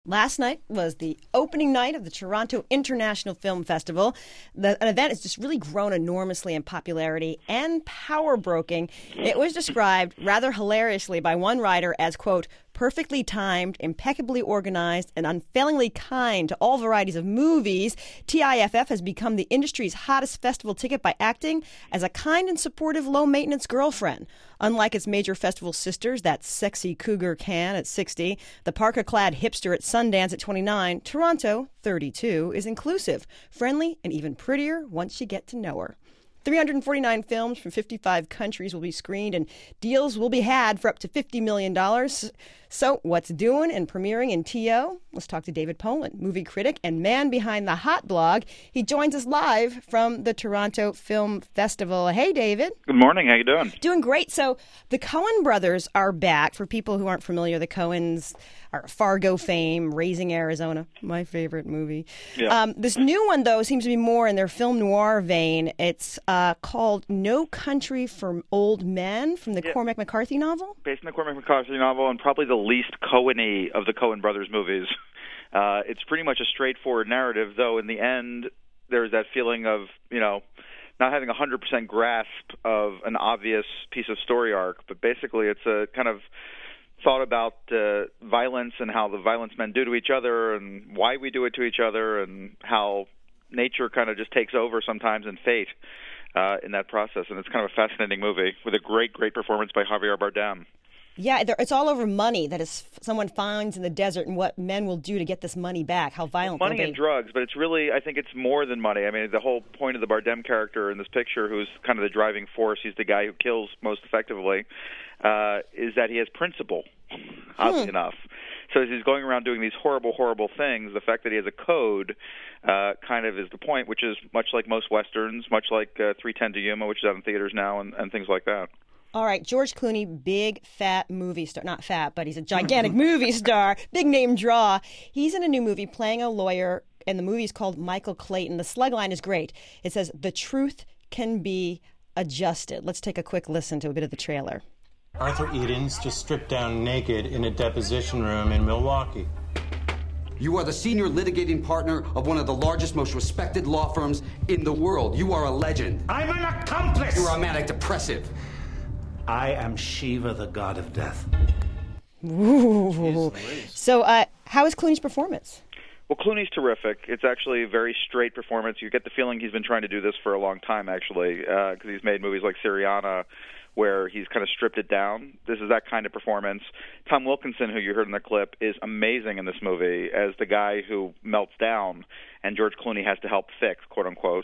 Last night was the opening night of the Toronto International Film Festival. An event has just really grown enormously in popularity and power-broking. It was described rather hilariously by one writer as, quote, perfectly timed, impeccably organized, and unfailingly kind to all varieties of movies. TIFF has become the industry's hottest festival ticket by acting as a kind and supportive low-maintenance girlfriend. Unlike its major festival sisters, that sexy cougar Cannes at 60, the parka-clad hipster at Sundance at 29, Toronto, 32, is inclusive, friendly, and even prettier once you get to know her. 349 films from 55 countries will be screened, and deals will be had for up to $50 million. So what's doing and premiering in TO? Let's talk to David Poland, movie critic and man behind the Hot Blog. He joins us live from the Toronto Film Festival. Hey, David. Good morning. How you doing? Doing great. So the Coen brothers are back. For people who aren't familiar, the Coens are Fargo fame, Raising Arizona, my favorite movie. Yeah. This new one, though, seems to be more in their film noir vein. It's called No Country for Old Men, from the Cormac McCarthy novel? Based on the Cormac McCarthy novel, and probably the least Coen-y of the Coen brothers movies. It's pretty much a straightforward narrative, though in the end there's that feeling of, not having 100% grasp of an obvious piece of story arc. But basically it's a kind of thought about violence and how the violence men do to each other and why we do it to each other and how nature kind of just takes over sometimes and fate in that process. And it's kind of a fascinating movie with a great performance by Javier Bardem. Yeah, it's all over money that is someone finds in the desert and what men will do to get this money back, how violent money and drugs, but it's really, I think it's more than money. I mean, the whole point of the Bardem character in this picture, who's kind of the driving force, he's the guy who kills most effectively, is that he has principle, oddly enough. So as he's going around doing these horrible, horrible things, the fact that he has a code kind of is the point, which is much like most Westerns, much like 3:10 to Yuma, which is out in theaters now, and things like that. All right, George Clooney, big, fat movie star. Not fat, but he's a gigantic movie star, big name draw. He's in a new movie playing a lawyer, and the movie is called Michael Clayton. The slug line is great. It says, "The truth can be adjusted." Let's take a quick listen to a bit of the trailer. Arthur Eden's just stripped down naked in a deposition room in Milwaukee. You are the senior litigating partner of one of the largest, most respected law firms in the world. You are a legend. I'm an accomplice! You are a manic depressive. I am Shiva, the god of death. Ooh. So how is Clooney's performance? Well, Clooney's terrific. It's actually a very straight performance. You get the feeling he's been trying to do this for a long time, actually, because he's made movies like Syriana, where he's kind of stripped it down. This is that kind of performance. Tom Wilkinson, who you heard in the clip, is amazing in this movie as the guy who melts down and George Clooney has to help fix, quote-unquote.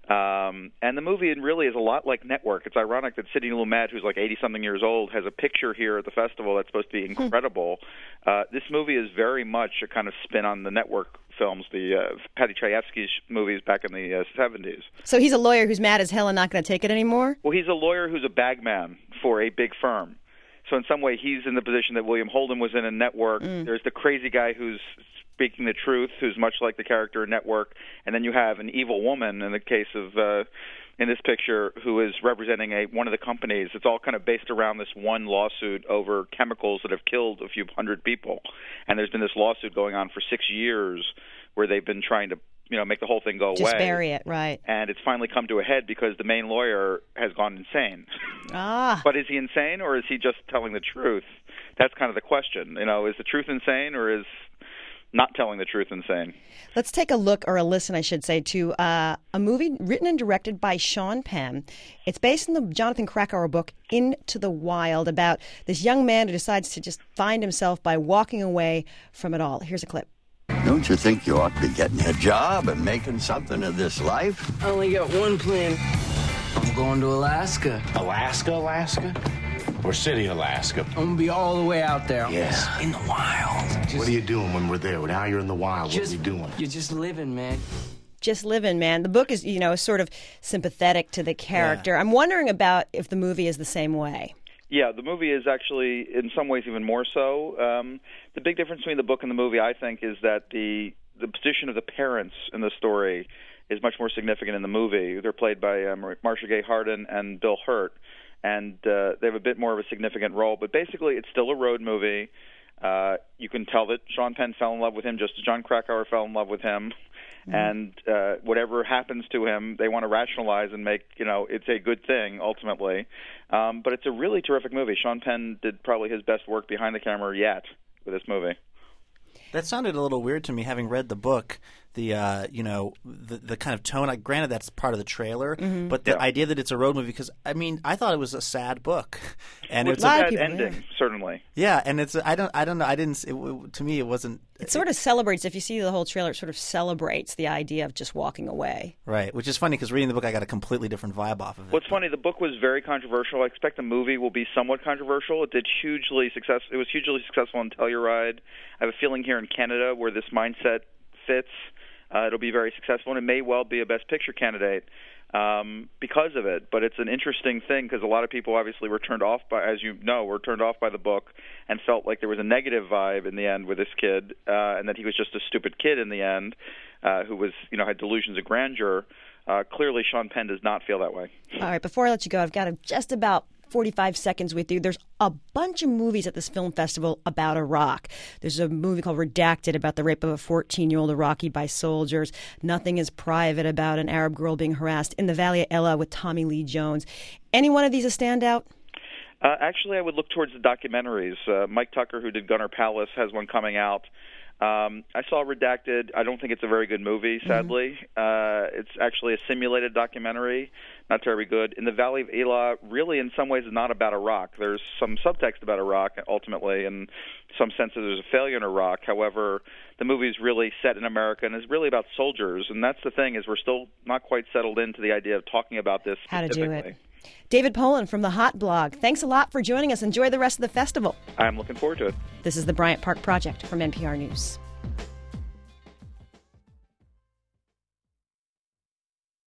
And the movie really is a lot like Network. It's ironic that Sidney Lumet, who's like 80-something years old, has a picture here at the festival that's supposed to be incredible. This movie is very much a kind of spin on the Network films, the Paddy Chayefsky's movies back in the 70s. So he's a lawyer who's mad as hell and not going to take it anymore? Well, he's a lawyer who's a bagman for a big firm. So in some way, he's in the position that William Holden was in Network. There's the crazy guy who's speaking the truth, who's much like the character in Network, and then you have an evil woman in the case of in this picture who is representing one of the companies. It's all kind of based around this one lawsuit over chemicals that have killed a few hundred people, and there's been this lawsuit going on for 6 years where they've been trying to make the whole thing go away. Just bury it, right. And it's finally come to a head because the main lawyer has gone insane. But is he insane or is he just telling the truth? That's kind of the question. Is the truth insane or is not telling the truth insane? Let's take a look, or a listen, I should say, to a movie written and directed by Sean Penn. It's based on the Jonathan Krakauer book Into the Wild, about this young man who decides to just find himself by walking away from it all. Here's a clip. Don't you think you ought to be getting a job and making something of this life? I only got one plan. I'm going to Alaska. Alaska? Or City, Alaska? I'm going to be all the way out there. Yes. In the wild. What are you doing when we're there? Now you're in the wild. What are you doing? You're just living, man. Just living, man. The book is, sort of sympathetic to the character. Yeah. I'm wondering about if the movie is the same way. Yeah, the movie is actually, in some ways, even more so. The big difference between the book and the movie, I think, is that the position of the parents in the story is much more significant in the movie. They're played by Marcia Gay Harden and Bill Hurt, and they have a bit more of a significant role. But basically, it's still a road movie. You can tell that Sean Penn fell in love with him just as John Krakauer fell in love with him. And whatever happens to him, they want to rationalize and make, it's a good thing, ultimately. But it's a really terrific movie. Sean Penn did probably his best work behind the camera yet with this movie. That sounded a little weird to me, having read the book. The kind of tone. Granted, that's part of the trailer, but the idea that it's a road movie. Because I thought it was a sad book, and it's a sad ending, certainly. Yeah, and it's I don't know. I didn't. To me, it wasn't. It sort of celebrates. If you see the whole trailer, it sort of celebrates the idea of just walking away. Right, which is funny because reading the book, I got a completely different vibe off of it. What's funny, the book was very controversial. I expect the movie will be somewhat controversial. It was hugely successful in Telluride. I have a feeling here in Canada where this mindset fits. It'll be very successful, and it may well be a Best Picture candidate because of it. But it's an interesting thing because a lot of people obviously were turned off by the book and felt like there was a negative vibe in the end with this kid, and that he was just a stupid kid in the end who was, had delusions of grandeur. Clearly, Sean Penn does not feel that way. All right, before I let you go, I've got just about 45 seconds with you. There's a bunch of movies at this film festival about Iraq. There's a movie called Redacted about the rape of a 14-year-old Iraqi by soldiers. Nothing is Private about an Arab girl being harassed in the Valley of Elah with Tommy Lee Jones. Any one of these a standout? Actually, I would look towards the documentaries. Mike Tucker, who did Gunner Palace, has one coming out. I saw Redacted. I don't think it's a very good movie, sadly. It's actually a simulated documentary, not terribly good. In the Valley of Elah, really in some ways is not about Iraq. There's some subtext about Iraq, ultimately, and some sense that there's a failure in Iraq. However, the movie is really set in America and is really about soldiers, and that's the thing, is we're still not quite settled into the idea of talking about this How to do it. David Poland from the Hot Blog, thanks a lot for joining us. Enjoy the rest of the festival. I'm looking forward to it. This is the Bryant Park Project from NPR News.